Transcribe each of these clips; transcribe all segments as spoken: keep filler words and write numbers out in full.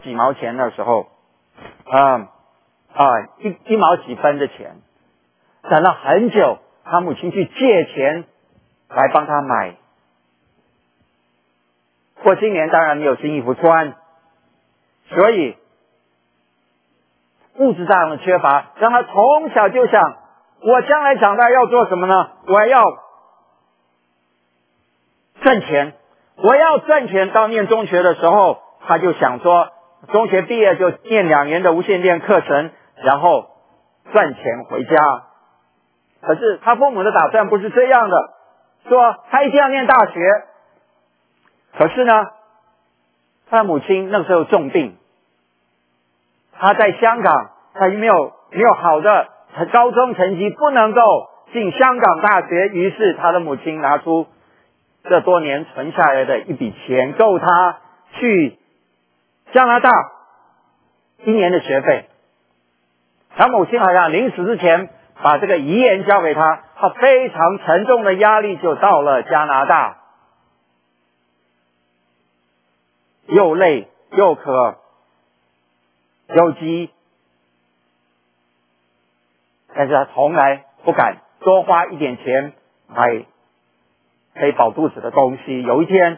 几毛钱的时候，啊啊一一毛几分的钱，等了很久，他母亲去借钱来帮他买。过今年当然没有新衣服穿，所以物质上的缺乏，让他从小就想，我将来长大要做什么呢？我要挣钱，我要挣钱。到念中学的时候，他就想说，中学毕业就念两年的无线电课程，然后赚钱回家。可是他父母的打算不是这样的，说他一定要念大学。可是呢，他的母亲那时候重病，他在香港，他没有没有好的高中成绩，不能够进香港大学。于是他的母亲拿出这多年存下来的一笔钱，够他去加拿大一年的学费。他母亲好像临死之前把这个遗言交给他，他非常沉重的压力就到了加拿大，又累又渴又饥，但是他从来不敢多花一点钱买可以饱肚子的东西。有一天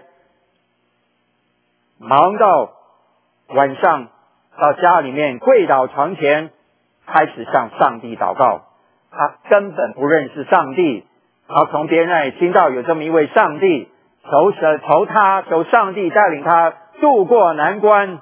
忙到晚上，到家里面跪倒床前，开始向上帝祷告。他根本不认识上帝，他从别人那里听到有这么一位上帝，求神求他求上帝带领他渡过难关。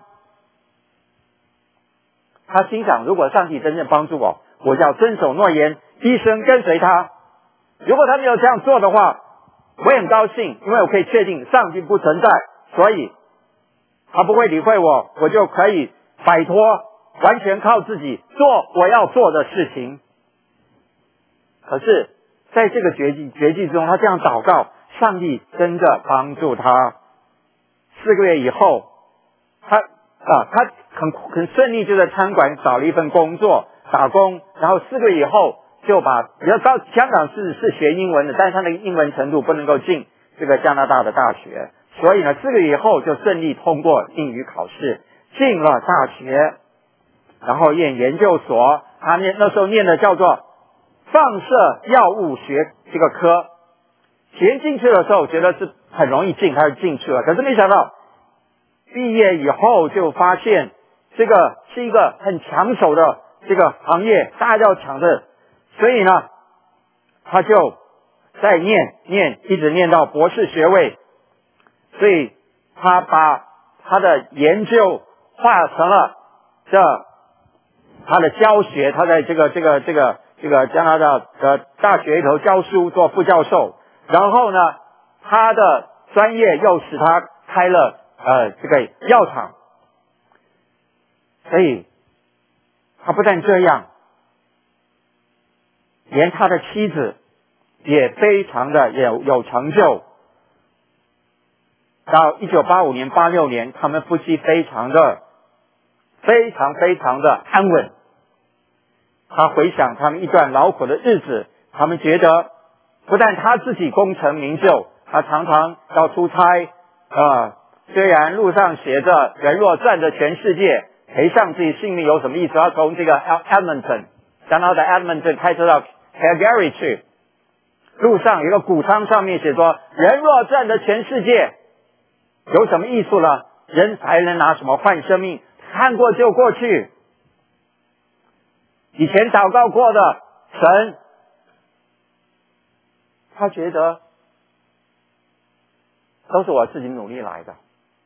他心想，如果上帝真正帮助我，我就要遵守诺言，一生跟随他。如果他没有这样做的话，我也很高兴，因为我可以确定上帝不存在，所以他不会理会我，我就可以摆脱，完全靠自己做我要做的事情。可是在这个绝境绝境中，他这样祷告，上帝真的帮助他。四个月以后，他啊，他很很顺利就在餐馆找了一份工作打工，然后四个月以后就把，要到香港是是学英文的，但是他那个英文程度不能够进这个加拿大的大学，所以呢四个月以后就顺利通过英语考试，进了大学，然后念研究所。他念那时候念的叫做放射药物学这个科，前进去的时候觉得是很容易进，他就进去了。可是没想到毕业以后就发现这个是一个很抢手的这个行业，大家要抢着，所以呢他就在念念一直念到博士学位。所以他把他的研究化成了这他的教学，他在这个这个这个这个加拿大的大学里头教书做副教授，然后呢他的专业又使他开了呃这个药厂。所以他不但这样，连他的妻子也非常的有有成就。到一九八五年八六年，他们夫妻非常的非常非常的安稳。他回想他们一段劳苦的日子，他们觉得不但他自己功成名就，他常常要出差啊、呃，虽然路上写着人若赚得全世界，赔上自己性命有什么意思？他从这个 Edmonton 加拿大 Edmonton 开车到 Calgary 去，路上有一个谷仓上面写说，人若赚得全世界有什么益处呢？人还能拿什么换生命？看过就过去。以前祷告过的神，他觉得都是我自己努力来的，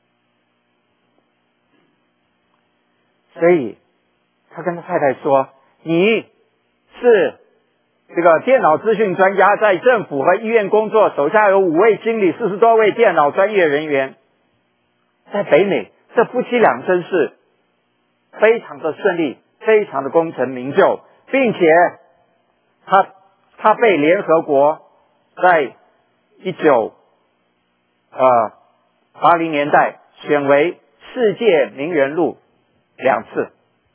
所以他跟他太太说，你是这个电脑资讯专家，在政府和医院工作，手下有五位经理，四十多位电脑专业人员。在北美，这夫妻俩真是非常的顺利，非常的功成名就，并且他他被联合国在一九呃八零年代选为世界名人录两次。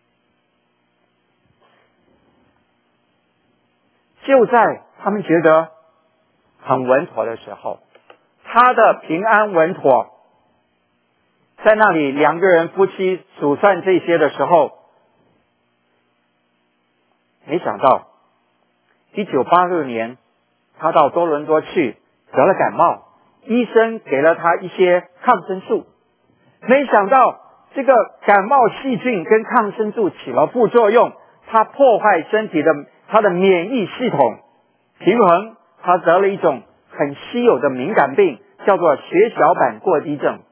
就在他们觉得很稳妥的时候，他的平安稳妥在那里两个人夫妻数算这些的时候，没想到一九八六年他到多伦多去得了感冒，医生给了他一些抗生素，没想到这个感冒细菌跟抗生素起了副作用，它破坏身体的他的免疫系统平衡，他得了一种很稀有的敏感病，叫做血小板过低症。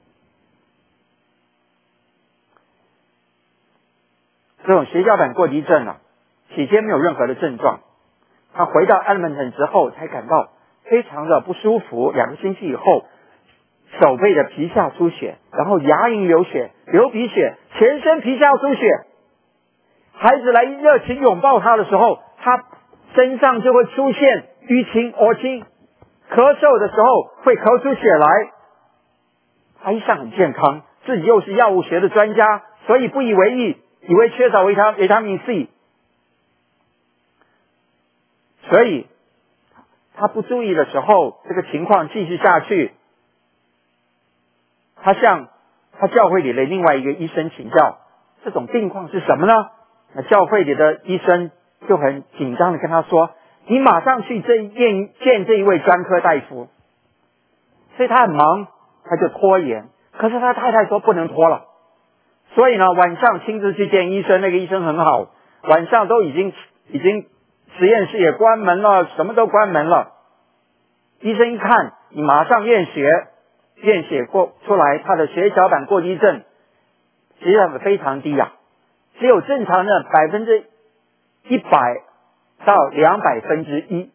这种血小板过低症啊，起先没有任何的症状，他回到 Edmonton 之后才感到非常的不舒服，两个星期以后手背的皮下出血，然后牙龈流血、流鼻血，全身皮下出血。孩子来热情拥抱他的时候，他身上就会出现淤青、恶青，咳嗽的时候会咳出血来。他一向很健康，自己又是药物学的专家，所以不以为意，以为缺少维他维他命 C， 所以他不注意的时候，这个情况继续下去，他向他教会里的另外一个医生请教，这种病况是什么呢？那教会里的医生就很紧张的跟他说，你马上去这见见这一位专科大夫。所以他很忙，他就拖延，可是他太太说不能拖了，所以呢晚上亲自去见医生，那个医生很好，晚上都已经已经实验室也关门了，什么都关门了。医生一看，你马上验血，验血过出来他的血小板过低症血小板非常低啊，只有正常的百分之一百到两百分之一，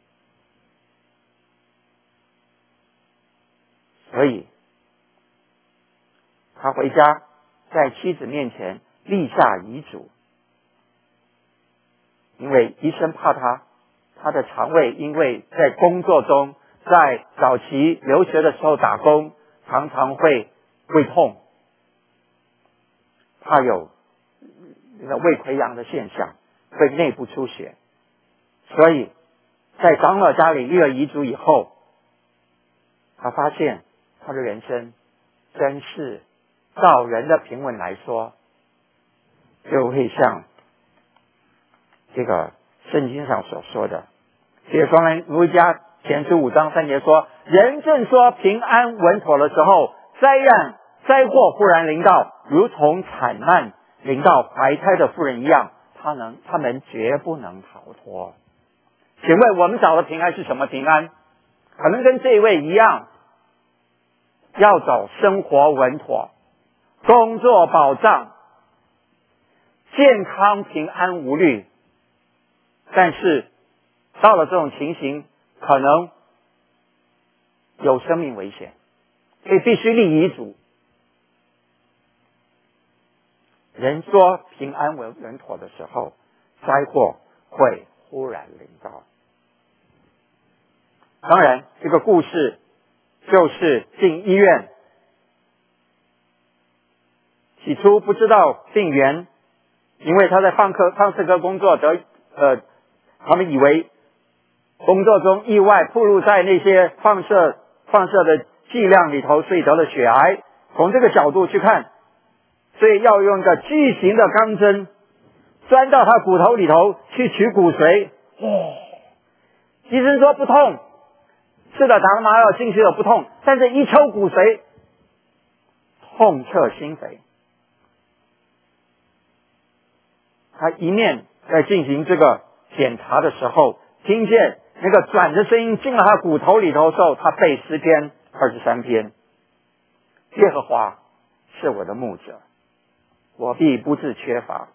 所以他回家在妻子面前立下遗嘱，因为医生怕他他的肠胃因为在工作中，在早期留学的时候打工常常会胃痛，怕有那个胃溃疡的现象，会内部出血，所以在长老家里立了遗嘱以后，他发现他的人生真是照人的平稳来说，就会像这个圣经上所说的，帖撒罗尼迦前书五章三节说，人正说平安稳妥的时候，灾难灾祸忽然临到，如同惨难临到怀胎的妇人一样，他能他们绝不能逃脱。请问我们找的平安是什么平安？可能跟这一位一样，要找生活稳妥、工作保障、健康平安无虑，但是到了这种情形，可能有生命危险，所以必须立遗嘱。人说平安稳稳妥的时候，灾祸会忽然临到。当然这个故事就是进医院，起初不知道病源，因为他在放科放射科工作得呃，他们以为工作中意外暴露在那些放射放射的剂量里头，所以得了血癌。从这个角度去看，所以要用一个巨型的钢针钻到他骨头里头去取骨髓。哦，医生说不痛，是的，打了麻药进去了不痛，但是一抽骨髓，痛彻心扉。他一面在进行这个检查的时候，听见那个转的声音进了他骨头里头的时候，他背诗篇二十三篇，耶和华是我的牧者，我必不致缺乏。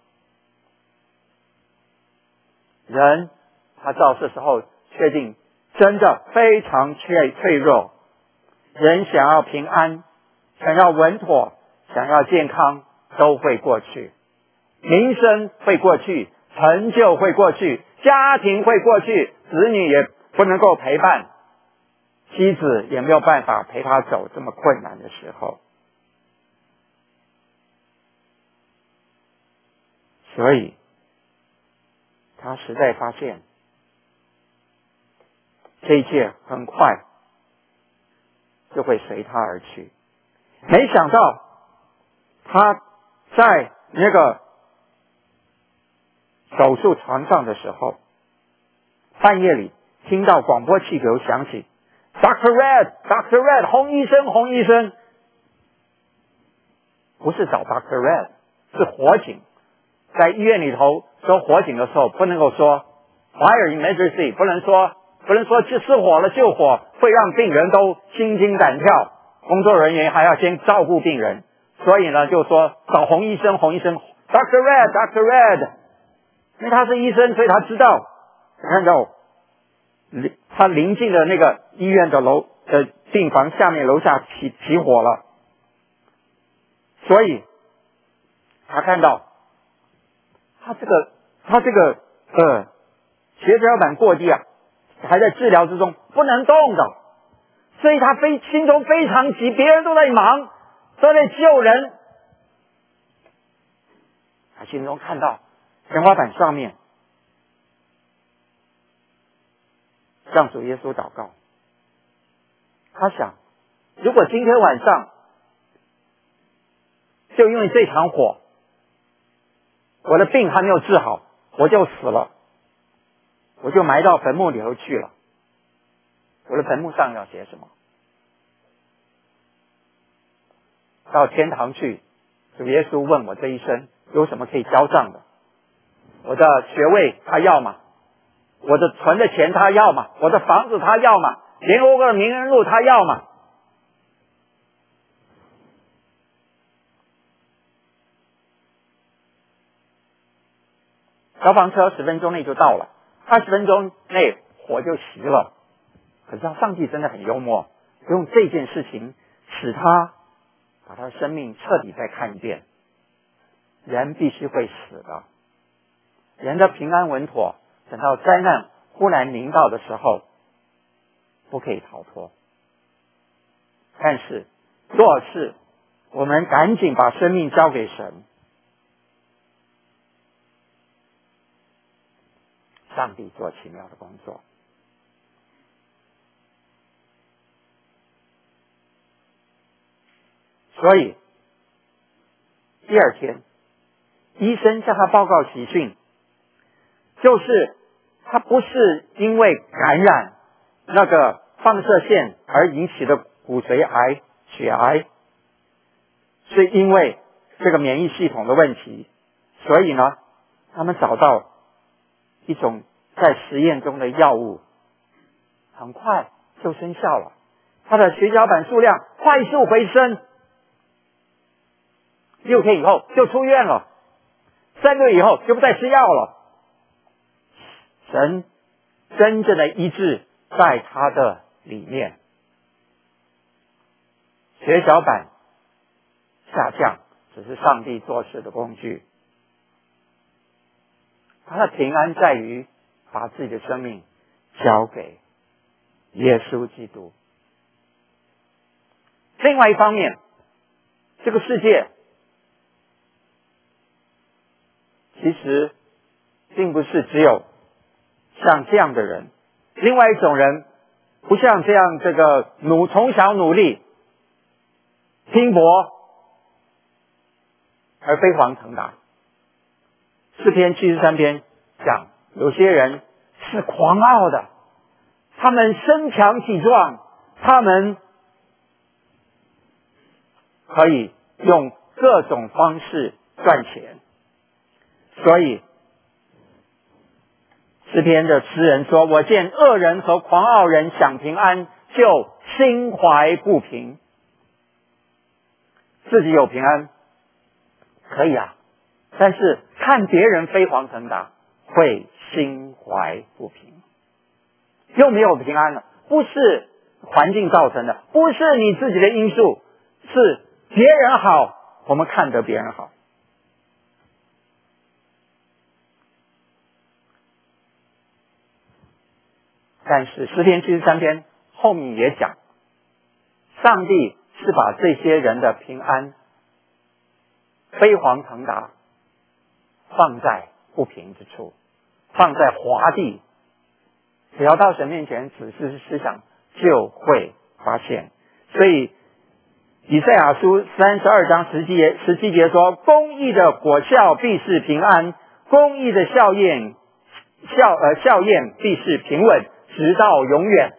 人他到这时候确定真的非常脆脆弱，人想要平安，想要稳妥，想要健康都会过去，名声会过去，成就会过去，家庭会过去，子女也不能够陪伴，妻子也没有办法陪他走这么困难的时候。所以他实在发现这一切很快就会随他而去， 没想到他在那个手术床上的时候，半夜里听到广播气球响起 ，Doctor Red，Doctor Red， 洪医生，洪医生，不是找 Doctor Red， 是火警。在医院里头说火警的时候，不能够说 Fire Emergency， 不能说不能说失火了救火，会让病人都心惊胆跳，工作人员还要先照顾病人，所以呢就说找洪医生，洪医生 ，Doctor Red，Doctor Red， 因为他是医生，所以他知道，看到他临近的那个医院的楼的病房下面楼下起起火了，所以他看到他这个他这个呃血小板过低啊，还在治疗之中，不能动的，所以他非心中非常急，别人都在忙，都在救人，他心中看到天花板上面向主耶稣祷告，他想，如果今天晚上就因为这场火，我的病还没有治好，我就死了，我就埋到坟墓里头去了，我的坟墓上要写什么？到天堂去，主耶稣问我这一生有什么可以交账的？我的学位他要吗？我的存的钱他要吗？我的房子他要吗？联合国的名人录他要吗？消防车十分钟内就到了，二十分钟内火就熄了。可是上帝真的很幽默，用这件事情使他把他的生命彻底再看一遍。人必须会死的，人的平安稳妥，等到灾难忽然临到的时候，不可以逃脱。但是若是我们赶紧把生命交给神，上帝做奇妙的工作。所以第二天医生向他报告喜讯，就是他不是因为感染那个放射线而引起的骨髓癌、血癌，是因为这个免疫系统的问题。所以呢，他们找到一种在实验中的药物，很快就生效了，他的血小板数量快速回升，六天以后就出院了，三个月以后就不再吃药了。神真正的医治在他的里面，血小板下降只是上帝做事的工具，他的平安在于把自己的生命交给耶稣基督。另外一方面，这个世界其实并不是只有像这样的人，另外一种人不像这样这个努从小努力拼搏而飞黄腾达。诗篇七十三篇讲，有些人是狂傲的，他们身强体壮，他们可以用各种方式赚钱。所以诗篇的诗人说，我见恶人和狂傲人享平安，就心怀不平。自己有平安可以啊，但是看别人飞黄腾达会心怀不平。又没有平安了，不是环境造成的，不是你自己的因素，是别人好，我们看得别人好。但是诗篇七十三篇后面也讲，上帝是把这些人的平安飞黄腾达放在不平之处，放在滑地，只要到神面前仔细思想就会发现。所以以赛亚书三十二章十七节十七节说：公义的果效必是平安，公义的效验效呃效验必是平稳，直到永远。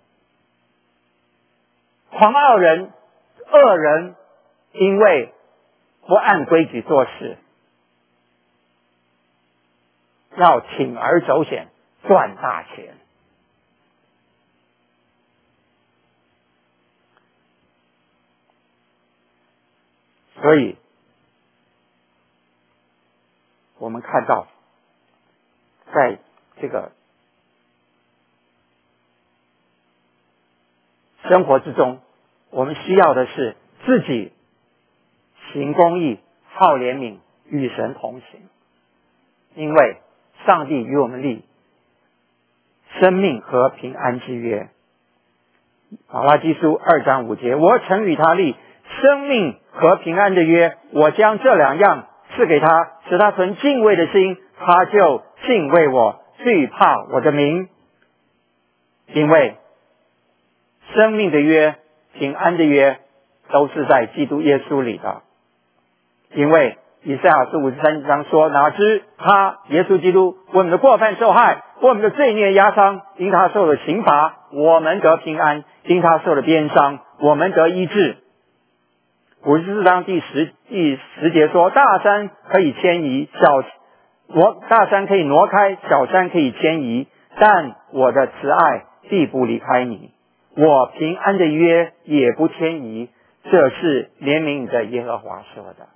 狂傲人、恶人，因为不按规矩做事，要铤而走险赚大钱。所以我们看到在这个生活之中，我们需要的是自己行公义、好怜悯，与神同行。因为上帝与我们立生命和平安之约。马拉基书二章五节：我曾与他立生命和平安的约，我将这两样赐给他，使他存敬畏的心，他就敬畏我，惧怕我的名。因为生命的约、平安的约都是在基督耶稣里的。因为以赛亚书五十三章说：哪知他耶稣基督为我们的过犯受害，为我们的罪孽压伤，因他受了刑罚，我们得平安；因他受了鞭伤，我们得医治。五十四章第十第十节说：大山可以迁移，小挪大山可以挪开，小山可以迁移，但我的慈爱必不离开你，我平安的约也不迁移。这是怜悯你的耶和华说的。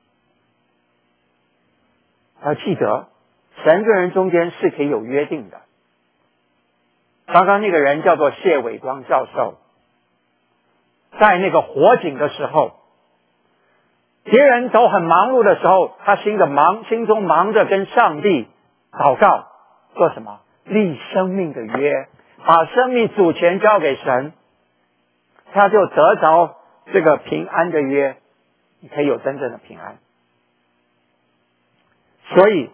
要记得，神跟人中间是可以有约定的。刚刚那个人叫做谢伟光教授，在那个火警的时候，别人都很忙碌的时候，他心的忙心中忙着跟上帝祷告，做什么？立生命的约，把生命主权交给神，他就得着这个平安的约，你可以有真正的平安。所以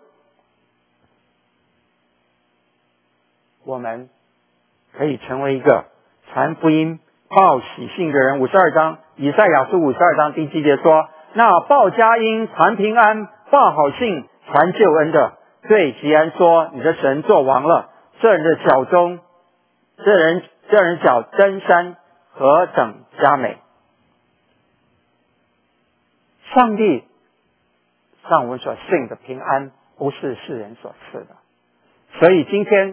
我们可以成为一个传福音报喜信的人。五十二章以赛亚书五十二章第七节说：那报佳音、传平安、报好信、传救恩的，对吉安说：你的神作王了。这人的脚中，这人这人脚登山何等佳美！上帝让我们所信的平安不是世人所赐的。所以今天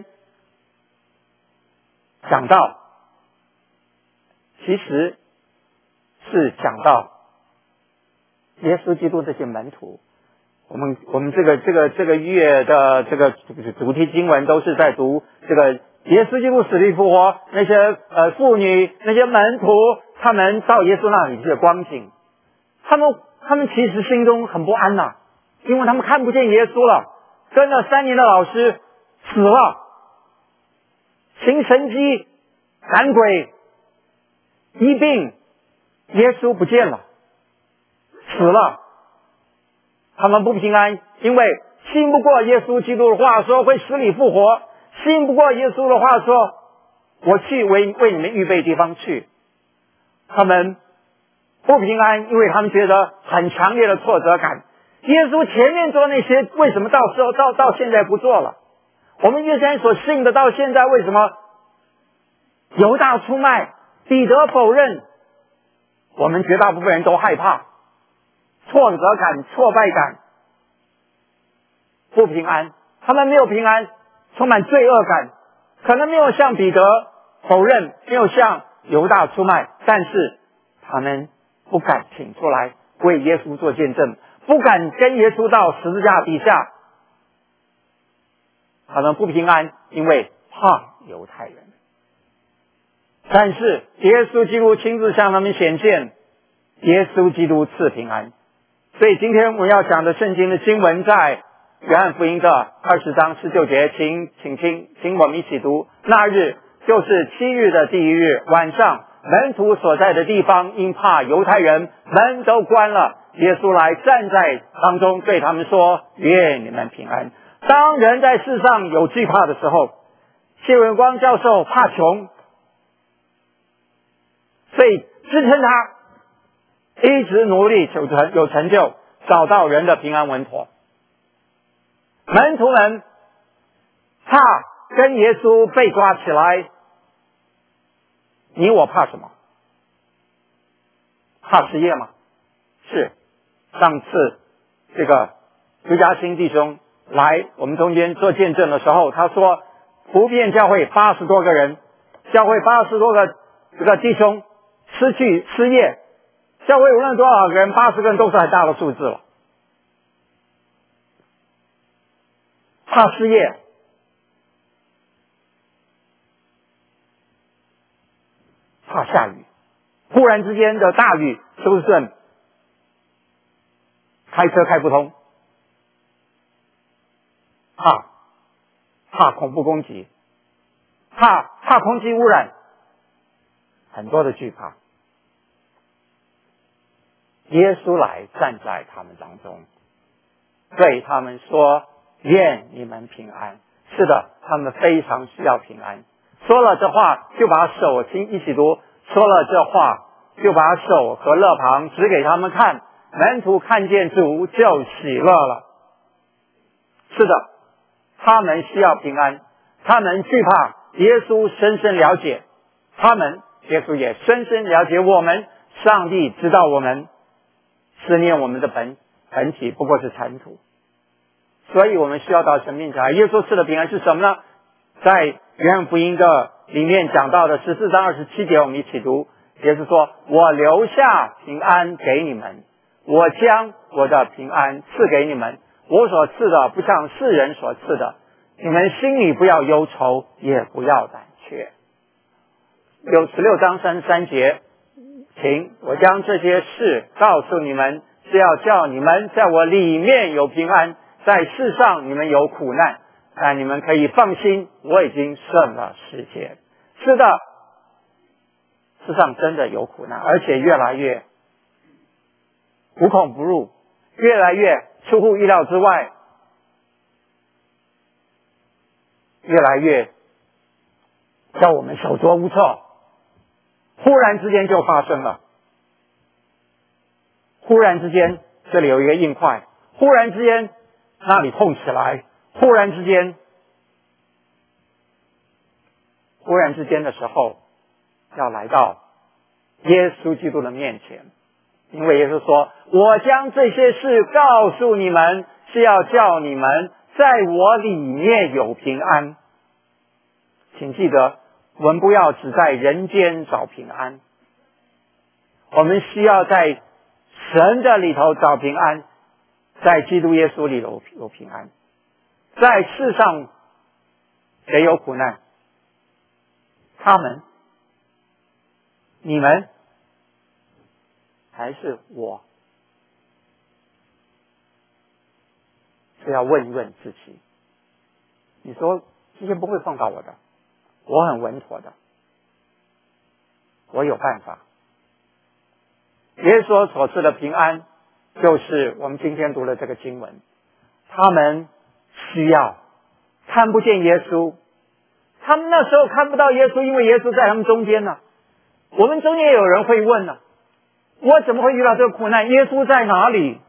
讲到，其实是讲到耶稣基督这些门徒。我们我们这个这个这个月的这个主题经文都是在读这个耶稣基督死里复活，那些呃妇女，那些门徒，他们到耶稣那里去的光景，他们他们其实心中很不安呐、啊，因为他们看不见耶稣了，跟了三年的老师死了，行神迹、赶鬼、医病，耶稣不见了，死了。他们不平安，因为信不过耶稣基督的话说会死里复活，信不过耶稣的话说我去为为你们预备地方去。他们不平安，因为他们觉得很强烈的挫折感。耶稣前面做那些，为什么到时候到到现在不做了？我们原先所信的，到现在为什么犹大出卖，彼得否认？我们绝大部分人都害怕，挫折感、挫败感，不平安。他们没有平安，充满罪恶感，可能没有像彼得否认，没有像犹大出卖，但是他们不敢挺出来为耶稣做见证，不敢跟耶稣到十字架底下。他们不平安，因为怕犹太人。但是耶稣基督亲自向他们显现，耶稣基督赐平安。所以今天我们要讲的圣经的经文在约翰福音的二十章十九节，请请听，请我们一起读。那日就是七日的第一日晚上，门徒所在的地方因怕犹太人，门都关了。耶稣来站在当中，对他们说：愿你们平安。当人在世上有惧怕的时候，谢伟光教授怕穷，所以支撑他一直努力求成有成就，找到人的平安稳妥。门徒们怕跟耶稣被抓起来，你我怕什么？怕失业吗？是。上次这个朱家兴弟兄来我们中间做见证的时候，他说普遍教会八十多个人，教会八十多个这个弟兄失去失业，教会无论多少个人，八十个人都是很大的数字了。怕失业，怕下雨，忽然之间的大雨是不是开车开不通？怕怕恐怖攻击，怕怕空气污染，很多的惧怕。耶稣来站在他们当中，对他们说：愿你们平安。是的，他们非常需要平安。说了这话，就把手请一起读。说了这话，就把手和肋旁指给他们看。门徒看见主就喜乐了。是的，他们需要平安，他们惧怕。耶稣深深了解他们，耶稣也深深了解我们。上帝知道我们思念我们的本本体不过是尘土，所以我们需要到神面前来。耶稣赐的平安是什么呢？在约翰福音的里面讲到的十四章二十七节，我们一起读。耶稣说：我留下平安给你们，我将我的平安赐给你们，我所赐的不像世人所赐的，你们心里不要忧愁，也不要胆怯。有十六章三十三节，请我将这些事告诉你们，是要叫你们在我里面有平安，在世上你们有苦难，但你们可以放心，我已经胜了世界。是的，世上真的有苦难，而且越来越无孔不入，越来越出乎意料之外，越来越叫我们手足无措，忽然之间就发生了。忽然之间这里有一个硬块，忽然之间那里痛起来，忽然之间忽然之间的时候要来到耶稣基督的面前。因为耶稣说：我将这些事告诉你们，是要叫你们在我里面有平安。请记得，我们不要只在人间找平安，我们需要在神的里头找平安，在基督耶稣里有有平安。在世上谁有苦难？他们、你们还是我？是要问一问自己。你说这些不会碰到我的，我很稳妥的，我有办法。耶稣所赐的平安，就是我们今天读的这个经文。他们需要看不见耶稣，他们那时候看不到耶稣，因为耶稣在他们中间呢。我们中间有人会问呢，我怎么会遇到这个苦难？耶稣在哪里？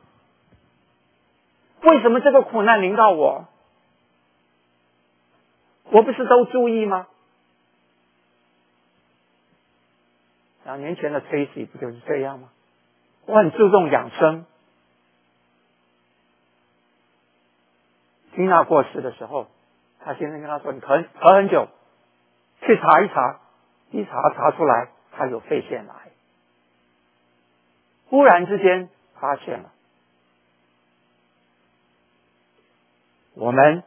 为什么这个苦难临到我？我不是都注意吗？两年前的 Tracy 不就是这样吗？我很注重养生。君娜过世的时候，他先生跟他说：你咳咳很久，去查一查，一查查出来他有肺腺癌。忽然之间发现了。我们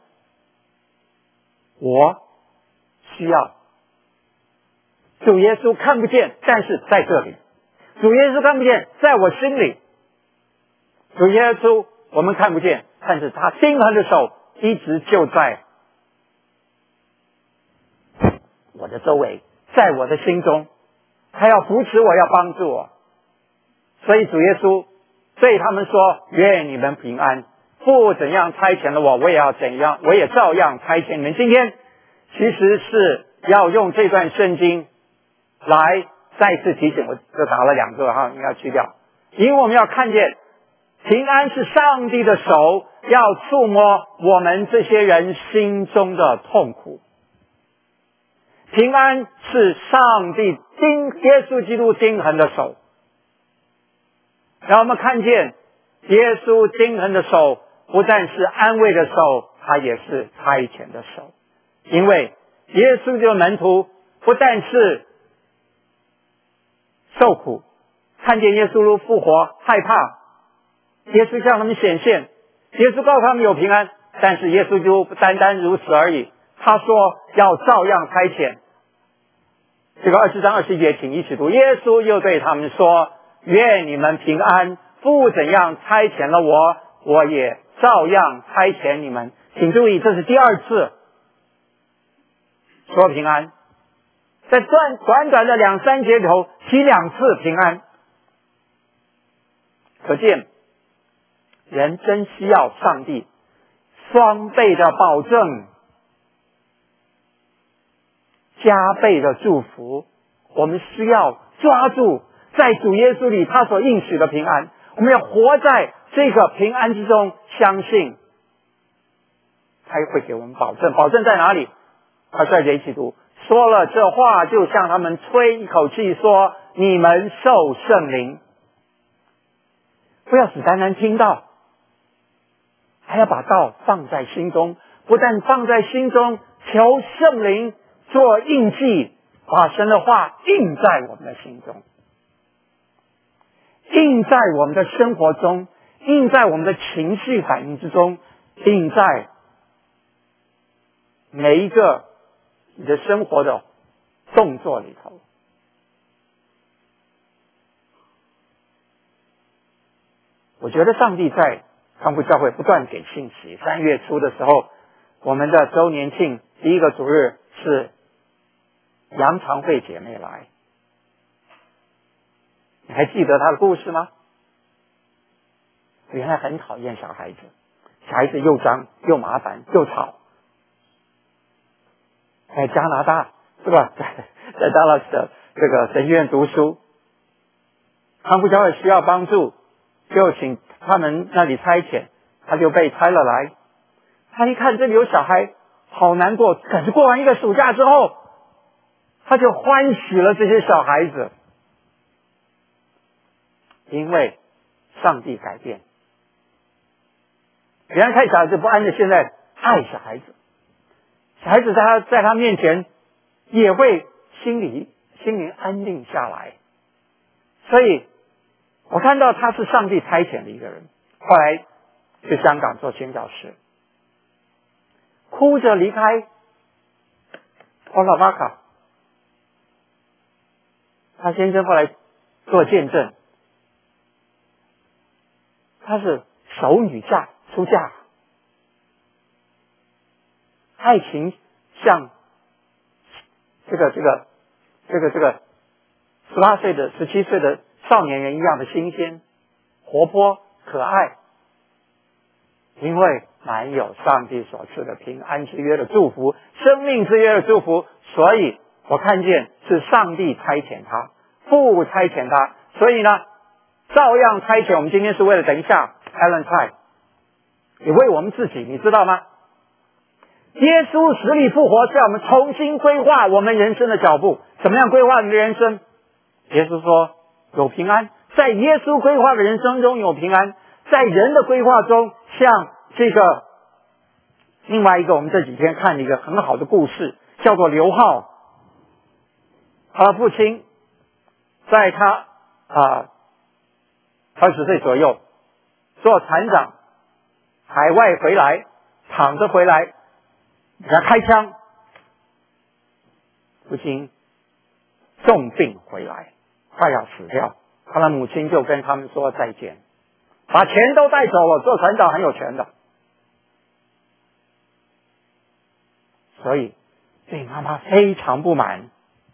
我需要主耶稣看不见，但是在这里。主耶稣看不见，在我心里。主耶稣我们看不见，但是他钉痕的手一直就在我的周围，在我的心中，他要扶持我，要帮助我。所以主耶稣对他们说：愿你们平安。父怎样差遣了我，我也要怎样，我也照样差遣你们。今天其实是要用这段圣经来再次提醒，我就打了两个哈，应该去掉。 因为我们要看见平安是上帝的手，要触摸我们这些人心中的痛苦。平安是上帝钉耶稣基督钉痕的手，让我们看见耶稣钉痕的手不但是安慰的手，他也是差遣的手。因为耶稣这个门徒不但是受苦，看见耶稣复活害怕，耶稣向他们显现，耶稣告诉他们有平安，但是耶稣就不单单如此而已，他说要照样差遣。这个二十章二十一节请一起读，耶稣又对他们说，愿你们平安，父怎样差遣了我，我也照样差遣你们。请注意，这是第二次说平安，在短短短的两三节里头提两次平安，可见人真需要上帝双倍的保证，加倍的祝福。我们需要抓住在主耶稣里他所应许的平安，我们要活在这个平安之中，相信他会给我们保证。保证在哪里？他在这一起读，说了这话就向他们吹一口气，说你们受圣灵。不要只单单听到，还要把道放在心中，不但放在心中，求圣灵做印记，把神的话印在我们的心中，印在我们的生活中，印在我们的情绪反应之中，印在每一个你的生活的动作里头。我觉得上帝在康复教会不断给信息。三月初的时候，我们的周年庆第一个主日是杨长慧姐妹来，你还记得她的故事吗？原来很讨厌小孩子，小孩子又脏又麻烦又吵。在加拿大是吧，在在达拉斯的这个神学院读书，康复教会需要帮助，就请他们那里差遣，他就被差了来。他一看这里有小孩，好难过。可是过完一个暑假之后，他就欢喜了这些小孩子，因为上帝改变。原来看小孩子不安的，现在爱小孩子，小孩子在他在他面前也会心里心灵安定下来。所以我看到他是上帝差遣的一个人，后来去香港做宣教士，哭着离开奥拉巴卡。他先生后来做见证，他是守女嫁出嫁，爱情像这个这个这个这个十八岁的十七岁的少年人一样的新鲜活泼可爱，因为满有上帝所赐的平安之约的祝福，生命之约的祝福，所以我看见是上帝差遣他，父差遣他，所以呢照样差遣。我们今天是为了等一下 Ellen Ty 也为我们自己，你知道吗？耶稣死里复活是要我们重新规划我们人生的脚步。怎么样规划你的人生？耶稣说有平安，在耶稣规划的人生中有平安，在人的规划中，像这个另外一个我们这几天看了一个很好的故事，叫做刘浩。他的父亲在他啊二十岁左右做船长，海外回来，躺着回来，给他开枪，父亲重病回来，快要死掉。他的母亲就跟他们说再见，把钱都带走了。做船长很有钱的，所以对妈妈非常不满。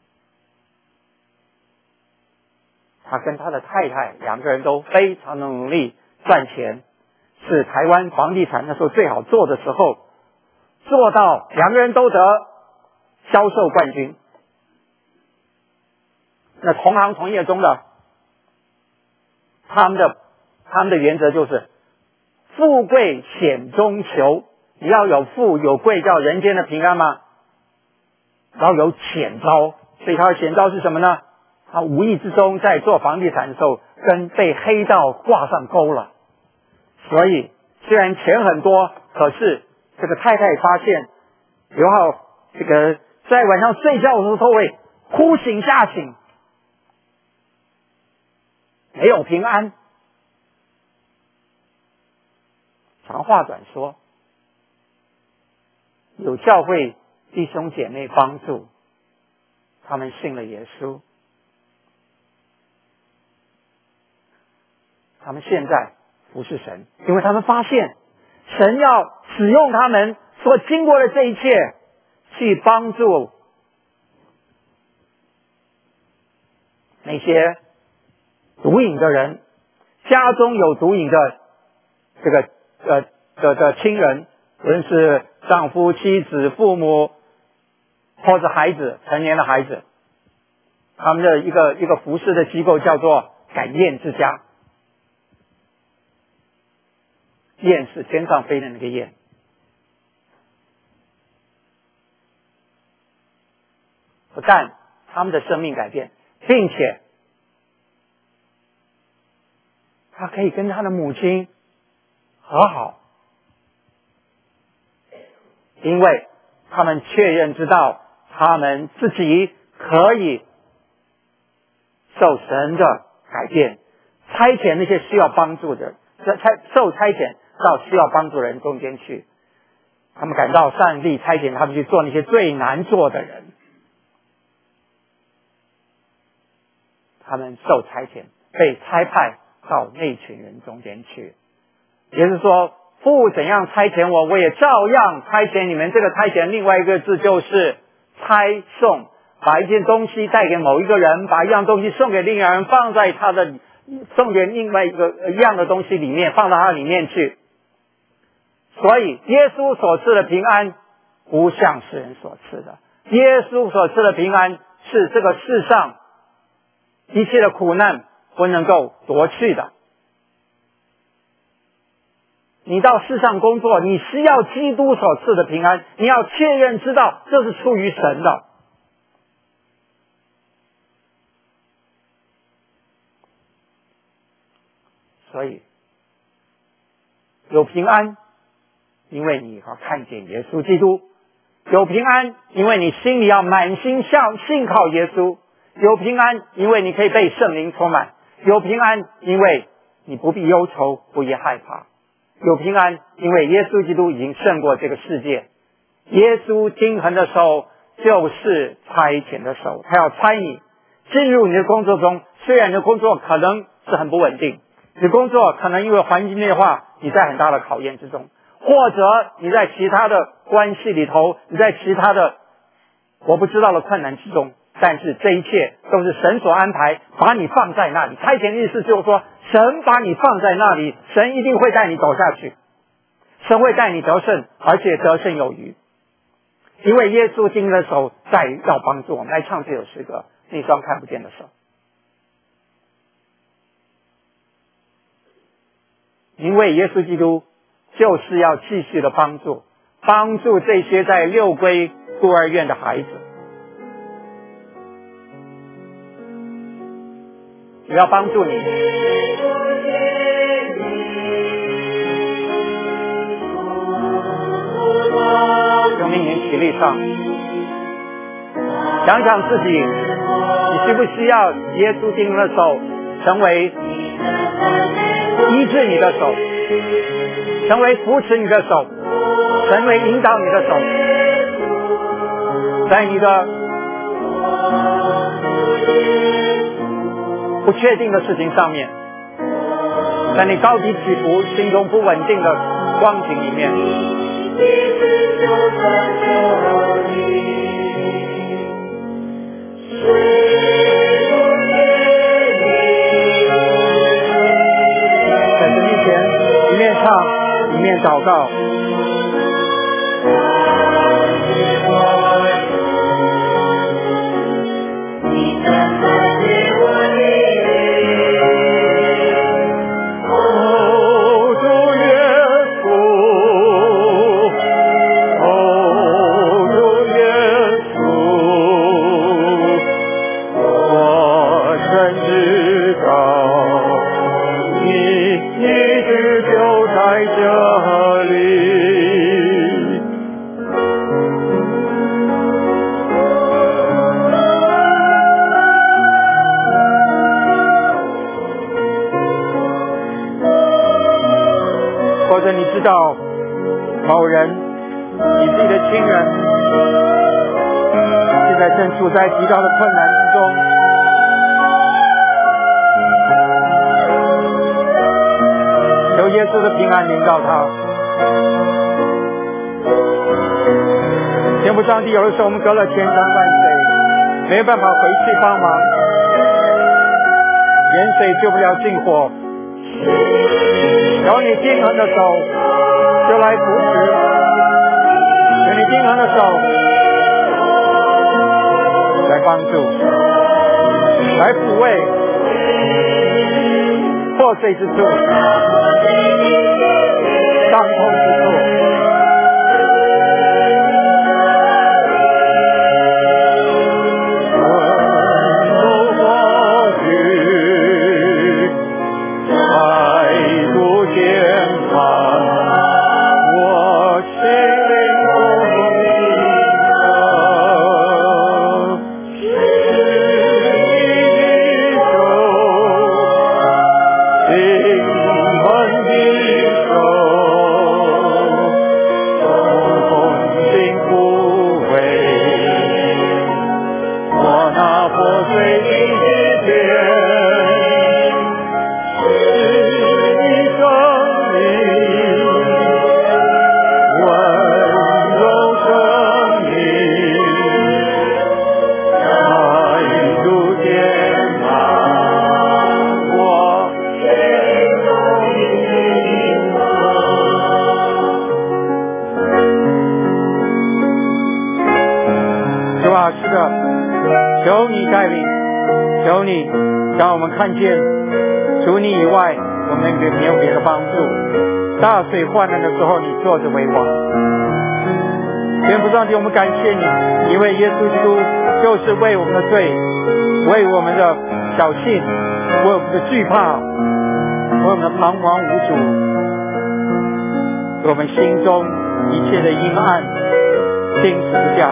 他跟他的太太两个人都非常的努力赚钱，是台湾房地产那时候最好做的时候，做到两个人都得销售冠军。那同行同业中的，他他们的他们的原则就是富贵险中求，你要有富有贵叫人间的平安吗？然后有险招，所以他的险招是什么呢？他无意之中在做房地产的时候跟被黑道挂上钩了，所以虽然钱很多，可是这个太太发现刘浩这个在晚上睡觉的时候都会哭醒吓醒，没有平安。长话短说，有教会弟兄姐妹帮助，他们信了耶稣，他们现在服侍神，因为他们发现神要使用他们所经过的这一切去帮助那些毒瘾的人，家中有毒瘾的这个呃的的亲人，无论是丈夫、妻子、父母或者孩子，成年的孩子，他们的一个一个服侍的机构叫做感宴之家。雁是天上飞的那个雁，不但他们的生命改变，并且他可以跟他的母亲和好，因为他们确认知道他们自己可以受神的改变，差遣那些需要帮助的，受差遣到需要帮助的人中间去。他们感到上帝差遣他们去做那些最难做的人，他们受差遣，被差派到那群人中间去。也就是说，父怎样差遣我，我也照样差遣你们。这个差遣另外一个字就是差送，把一件东西带给某一个人，把一样东西送给另外一个人，放在他的送给另外一个一样的东西里面，放到他里面去。所以耶稣所赐的平安不像世人所赐的，耶稣所赐的平安是这个世上一切的苦难不能够夺去的。你到世上工作，你需要基督所赐的平安，你要确认知道这是出于神的。所以有平安，因为你要看见耶稣基督；有平安，因为你心里要满心向信靠耶稣；有平安，因为你可以被圣灵充满；有平安，因为你不必忧愁，不必害怕；有平安，因为耶稣基督已经胜过这个世界。耶稣经衡的手就是差遣的手，他要差你进入你的工作中。虽然你的工作可能是很不稳定，你的工作可能因为环境变化，你在很大的考验之中，或者你在其他的关系里头，你在其他的我不知道的困难之中，但是这一切都是神所安排，把你放在那里。差遣的意思就是说，神把你放在那里，神一定会带你走下去，神会带你得胜，而且得胜有余。因为耶稣经的手在要帮助我们。来唱这首诗歌，那双看不见的手。因为耶稣基督就是要继续的帮助帮助这些在六龟孤儿院的孩子，也要帮助你从明年起立上，想想自己，你需不需要耶稣基督的手成为医治你的手，成为扶持你的手，成为引导你的手，在你的不确定的事情上面，在你高低起伏、心中不稳定的光景里面，在神面前一面唱一面祷告。 知道某人你自己的亲人现在正处在极大的困难之中，求耶稣的平安临到他。天父上帝，有的时候我们隔了千山万水，没有办法回去帮忙，远水救不了近火，有你定恒的手就来扶持，有你定恒的手来帮助，来抚慰破碎之处，伤痛之处。看见除你以外我们没有别的帮助，大水患难的时候你坐着为王。天父上帝，我们感谢你，因为耶稣基督就是为我们的罪，为我们的小信，为我们的惧怕，为我们的彷徨无助，为我们心中一切的阴暗钉十字架。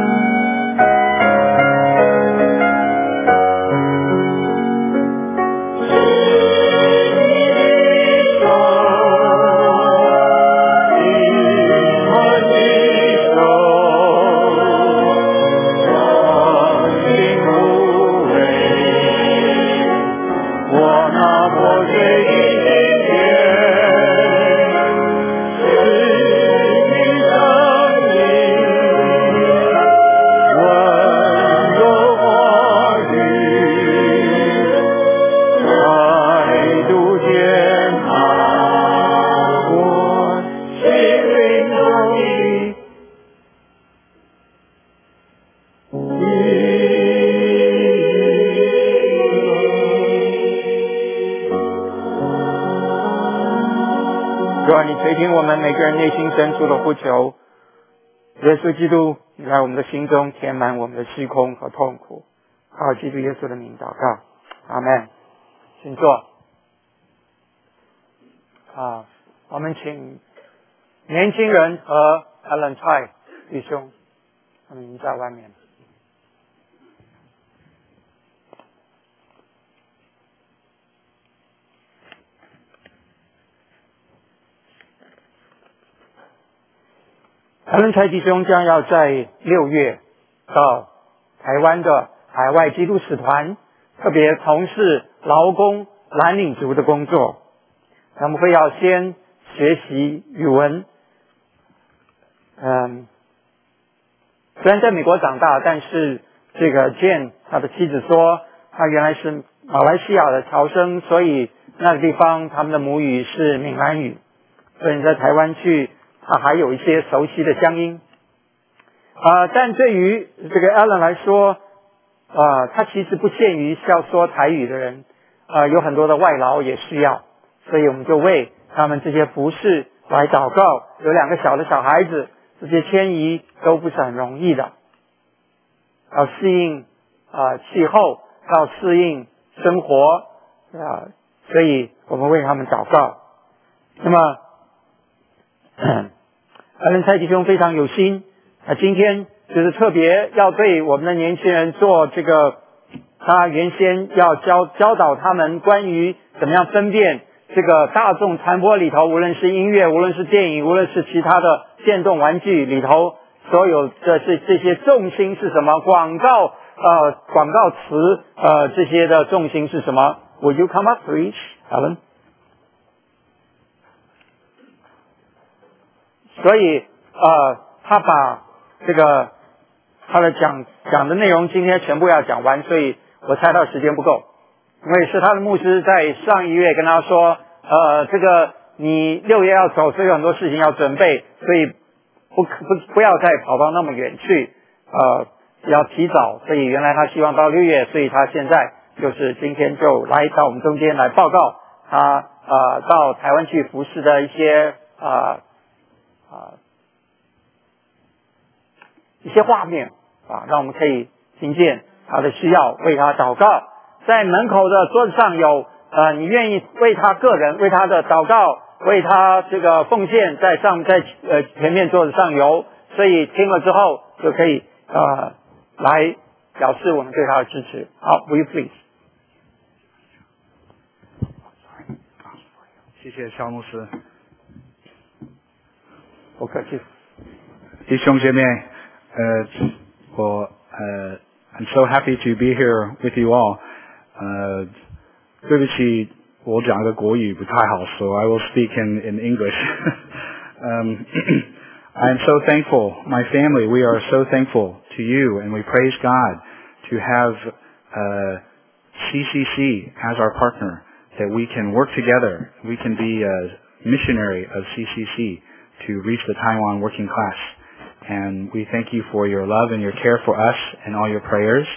垂听我们每个人内心深处的呼求，耶稣基督，你来我们的心中填满我们的虚空和痛苦。靠基督耶稣的名祷告，阿们。请坐。啊，我们请年轻人和 Alan Chai 弟兄，他们已经在外面。阿伦蔡弟兄将要在六月到台湾的海外基督使团，特别从事劳工蓝领族的工作。他们会要先学习语文，嗯，虽然在美国长大，但是这个 Jane 他的妻子说，他原来是马来西亚的侨生，所以那个地方他们的母语是闽南语，所以你在台湾去。他还有一些熟悉的乡音，啊、呃，但对于这个 Alan 来说，啊、呃，他其实不限于是要说台语的人，啊、呃，有很多的外劳也需要，所以我们就为他们这些服侍来祷告。有两个小的小孩子，这些迁移都不是很容易的，要适应啊、呃、气候，要适应生活啊、呃，所以我们为他们祷告。那么。阿伦蔡弟兄非常有心，啊，今天就是特别要对我们的年轻人做这个，他原先要教教导他们关于怎么样分辨这个大众传播里头，无论是音乐，无论是电影，无论是其他的电动玩具里头，所有的这这些重心是什么？广告呃广告词呃这些的重心是什么 ？Will you come up, preach, Alan？ 所以呃，他把这个他的讲讲的内容今天全部要讲完，所以我猜到时间不够，因为是他的牧师在上一月跟他说，呃，这个你六月要走，所以有很多事情要准备，所以不不不要再跑到那么远去，呃，要提早，所以原来他希望到六月，所以他现在就是今天就来到我们中间来报告他呃到台湾去服侍的一些啊。啊，一些画面啊，让我们可以听见他的需要，为他祷告。在门口的桌子上有呃，你愿意为他个人、为他的祷告、为他这个奉献，在上在呃前面桌子上有，所以听了之后就可以呃来表示我们对他的支持。好 ，Will you please？ 谢谢肖牧师。 不客气。 弟兄姐妹，呃，我呃 ，I'm so happy to be here with you all。呃，对不起，我讲的国语不太好， so I will speak in in English. um, I'm so thankful, my family, we are so thankful to you, and we praise God to have uh, C C C as our partner, that we can work together, we can be a missionary of C C C. To reach the Taiwan working class. And we thank you for your love and your care for us and all your prayers.